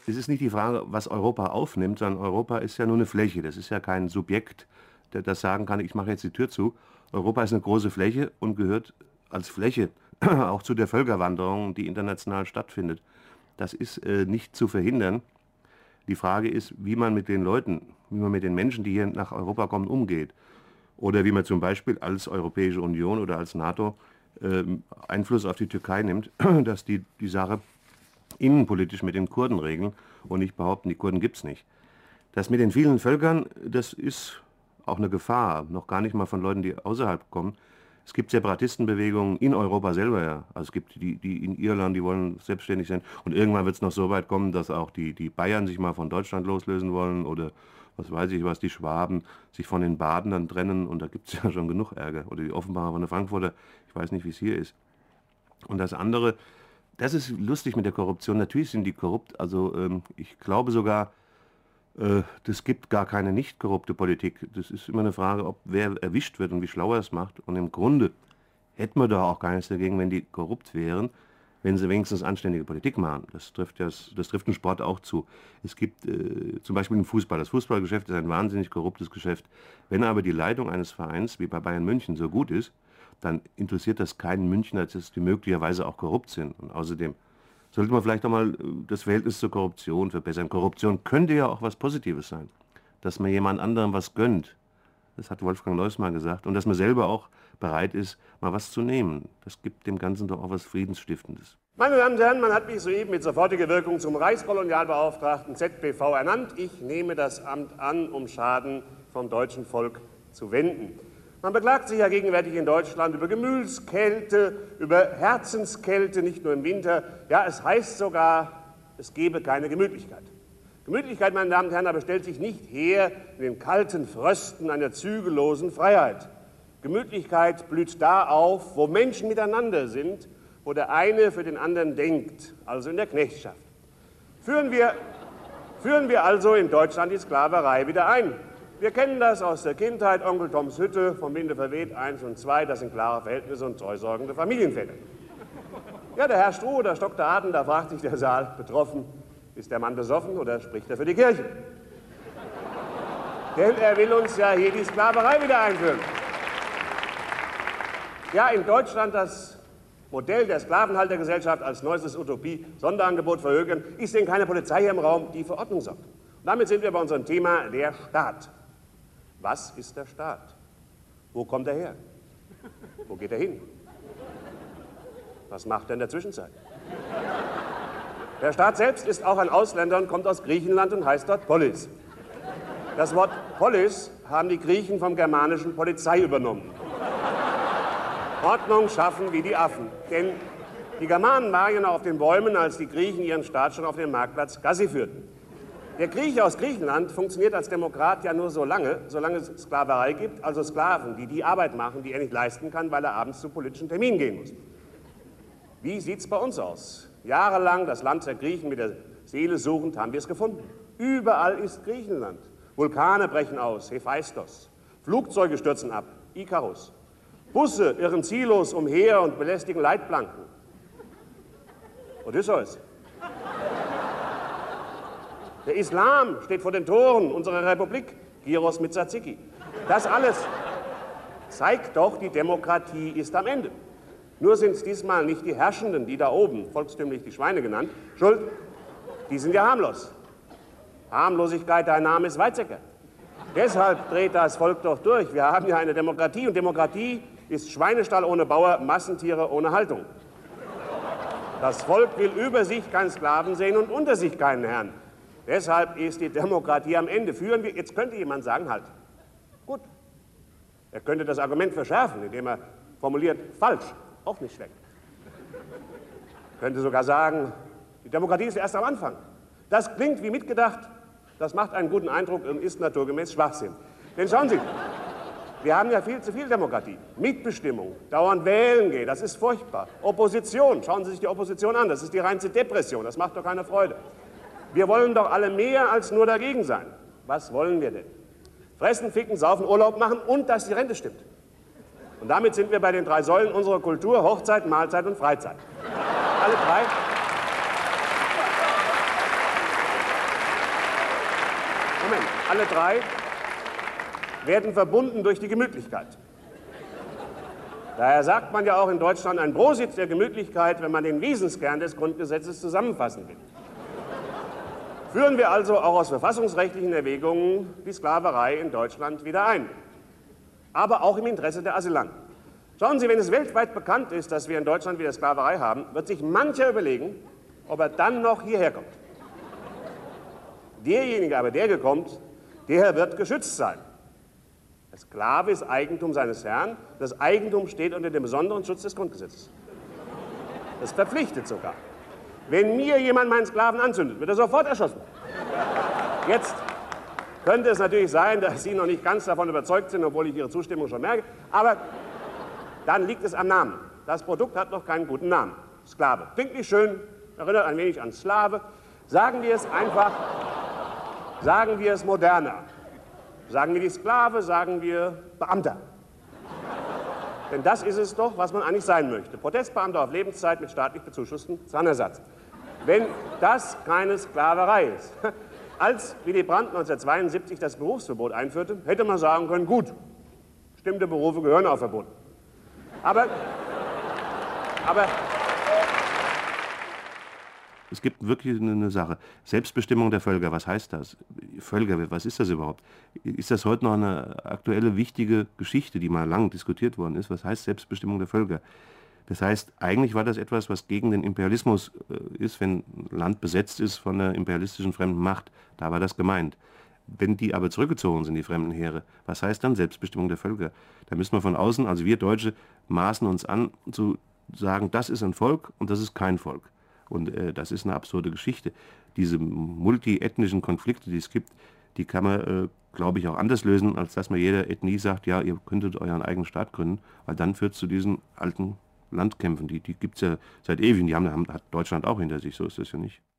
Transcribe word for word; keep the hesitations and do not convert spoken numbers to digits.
es ist nicht die Frage, was Europa aufnimmt, sondern Europa ist ja nur eine Fläche. Das ist ja kein Subjekt, der das sagen kann, ich mache jetzt die Tür zu. Europa ist eine große Fläche und gehört als Fläche auch zu der Völkerwanderung, die international stattfindet. Das ist äh, nicht zu verhindern. Die Frage ist, wie man mit den Leuten, wie man mit den Menschen, die hier nach Europa kommen, umgeht. Oder wie man zum Beispiel als Europäische Union oder als NATO äh, Einfluss auf die Türkei nimmt, dass die die Sache innenpolitisch mit den Kurden regeln und nicht behaupten, die Kurden gibt es nicht. Das mit den vielen Völkern, das ist auch eine Gefahr, noch gar nicht mal von Leuten, die außerhalb kommen. Es gibt Separatistenbewegungen in Europa selber, ja. Also es gibt die, die in Irland, die wollen selbstständig sein. Und irgendwann wird es noch so weit kommen, dass auch die, die Bayern sich mal von Deutschland loslösen wollen oder was weiß ich was, die Schwaben sich von den Baden dann trennen. Und da gibt es ja schon genug Ärger. Oder die Offenbarer von der Frankfurter, ich weiß nicht, wie es hier ist. Und das andere, das ist lustig mit der Korruption. Natürlich sind die korrupt. Also ähm, ich glaube sogar, äh, das gibt gar keine nicht korrupte Politik. Das ist immer eine Frage, ob wer erwischt wird und wie schlau er es macht. Und im Grunde hätten wir doch auch gar nichts dagegen, wenn die korrupt wären, wenn sie wenigstens anständige Politik machen. Das trifft, ja, das trifft den Sport auch zu. Es gibt äh, zum Beispiel im Fußball. Das Fußballgeschäft ist ein wahnsinnig korruptes Geschäft. Wenn aber die Leitung eines Vereins wie bei Bayern München so gut ist, dann interessiert das keinen Münchner, dass die möglicherweise auch korrupt sind. Und außerdem sollte man vielleicht auch mal das Verhältnis zur Korruption verbessern. Korruption könnte ja auch was Positives sein. Dass man jemand anderem was gönnt. Das hat Wolfgang Neuss mal gesagt. Und dass man selber auch bereit ist, mal was zu nehmen. Das gibt dem Ganzen doch auch was Friedensstiftendes. Meine Damen und Herren, man hat mich soeben mit sofortiger Wirkung zum Reichskolonialbeauftragten Z B V ernannt. Ich nehme das Amt an, um Schaden vom deutschen Volk zu wenden. Man beklagt sich ja gegenwärtig in Deutschland über Gemütskälte, über Herzenskälte, nicht nur im Winter. Ja, es heißt sogar, es gebe keine Gemütlichkeit. Gemütlichkeit, meine Damen und Herren, aber stellt sich nicht her in den kalten Frösten einer zügellosen Freiheit. Gemütlichkeit blüht da auf, wo Menschen miteinander sind, wo der eine für den anderen denkt, also in der Knechtschaft. Führen wir, führen wir also in Deutschland die Sklaverei wieder ein. Wir kennen das aus der Kindheit, Onkel Toms Hütte, vom Winde verweht, eins und zwei, das sind klare Verhältnisse und treusorgende Familienväter. Ja, da herrscht Ruhe, da stockt der Atem, da fragt sich der Saal betroffen, ist der Mann besoffen oder spricht er für die Kirche? Denn er will uns ja hier die Sklaverei wieder einführen. Ja, in Deutschland das Modell der Sklavenhaltergesellschaft als neuestes Utopie, Sonderangebot verhökern, ist denn keine Polizei hier im Raum, die für Ordnung sorgt. Und damit sind wir bei unserem Thema, der Staat. Was ist der Staat? Wo kommt er her? Wo geht er hin? Was macht er in der Zwischenzeit? Der Staat selbst ist auch ein Ausländer und kommt aus Griechenland und heißt dort Polis. Das Wort Polis haben die Griechen vom germanischen Polizei übernommen. Ordnung schaffen wie die Affen. Denn die Germanen waren ja noch auf den Bäumen, als die Griechen ihren Staat schon auf dem Marktplatz Gassi führten. Der Grieche aus Griechenland funktioniert als Demokrat ja nur so lange, solange es Sklaverei gibt, also Sklaven, die die Arbeit machen, die er nicht leisten kann, weil er abends zu politischen Terminen gehen muss. Wie sieht es bei uns aus? Jahrelang das Land der Griechen mit der Seele suchend haben wir es gefunden. Überall ist Griechenland. Vulkane brechen aus, Hephaistos. Flugzeuge stürzen ab, Ikarus. Busse irren ziellos umher und belästigen Leitplanken. Odysseus. Der Islam steht vor den Toren unserer Republik, Giros mit Tsatsiki. Das alles zeigt doch, die Demokratie ist am Ende. Nur sind es diesmal nicht die Herrschenden, die da oben, volkstümlich die Schweine genannt, schuld. Die sind ja harmlos. Harmlosigkeit, dein Name ist Weizsäcker. Deshalb dreht das Volk doch durch. Wir haben ja eine Demokratie und Demokratie ist Schweinestall ohne Bauer, Massentiere ohne Haltung. Das Volk will über sich keinen Sklaven sehen und unter sich keinen Herrn. Deshalb ist die Demokratie am Ende. Führen wir, jetzt könnte jemand sagen, halt, gut. Er könnte das Argument verschärfen, indem er formuliert, falsch, auch nicht schlecht. Er könnte sogar sagen, die Demokratie ist erst am Anfang. Das klingt wie mitgedacht, das macht einen guten Eindruck und ist naturgemäß Schwachsinn. Denn schauen Sie, wir haben ja viel zu viel Demokratie. Mitbestimmung, dauernd wählen gehen, das ist furchtbar. Opposition, schauen Sie sich die Opposition an, das ist die reinste Depression, das macht doch keine Freude. Wir wollen doch alle mehr als nur dagegen sein. Was wollen wir denn? Fressen, ficken, saufen, Urlaub machen und dass die Rente stimmt. Und damit sind wir bei den drei Säulen unserer Kultur, Hochzeit, Mahlzeit und Freizeit. Alle drei. Moment, alle drei werden verbunden durch die Gemütlichkeit. Daher sagt man ja auch in Deutschland ein Prosit der Gemütlichkeit, wenn man den Wesenskern des Grundgesetzes zusammenfassen will. Führen wir also auch aus verfassungsrechtlichen Erwägungen die Sklaverei in Deutschland wieder ein. Aber auch im Interesse der Asylanten. Schauen Sie, wenn es weltweit bekannt ist, dass wir in Deutschland wieder Sklaverei haben, wird sich mancher überlegen, ob er dann noch hierher kommt. Derjenige aber, der kommt, der wird geschützt sein. Der Sklave ist Eigentum seines Herrn. Das Eigentum steht unter dem besonderen Schutz des Grundgesetzes. Das verpflichtet sogar. Wenn mir jemand meinen Sklaven anzündet, wird er sofort erschossen. Jetzt könnte es natürlich sein, dass Sie noch nicht ganz davon überzeugt sind, obwohl ich Ihre Zustimmung schon merke. Aber dann liegt es am Namen. Das Produkt hat noch keinen guten Namen. Sklave. Klingt nicht schön, erinnert ein wenig an Slave. Sagen wir es einfach, sagen wir es moderner. Sagen wir die Sklave, sagen wir Beamter. Denn das ist es doch, was man eigentlich sein möchte. Protestbeamter auf Lebenszeit mit staatlich bezuschussten Zahnersatz. Wenn das keine Sklaverei ist. Als Willy Brandt neunzehnhundertzweiundsiebzig das Berufsverbot einführte, hätte man sagen können, gut, bestimmte Berufe gehören auch verboten. Aber, aber es gibt wirklich eine Sache. Selbstbestimmung der Völker, was heißt das? Völker, was ist das überhaupt? Ist das heute noch eine aktuelle, wichtige Geschichte, die mal lang diskutiert worden ist? Was heißt Selbstbestimmung der Völker? Das heißt, eigentlich war das etwas, was gegen den Imperialismus äh, ist, wenn ein Land besetzt ist von einer imperialistischen fremden Macht. Da war das gemeint. Wenn die aber zurückgezogen sind, die fremden Heere, was heißt dann Selbstbestimmung der Völker? Da müssen wir von außen, also wir Deutsche, maßen uns an, zu sagen, das ist ein Volk und das ist kein Volk. Und äh, das ist eine absurde Geschichte. Diese multiethnischen Konflikte, die es gibt, die kann man, äh, glaube ich, auch anders lösen, als dass man jeder Ethnie sagt, ja, ihr könntet euren eigenen Staat gründen, weil dann führt es zu diesen alten Landkämpfen. Die, die gibt es ja seit ewig, die haben, hat Deutschland auch hinter sich, so ist das ja nicht.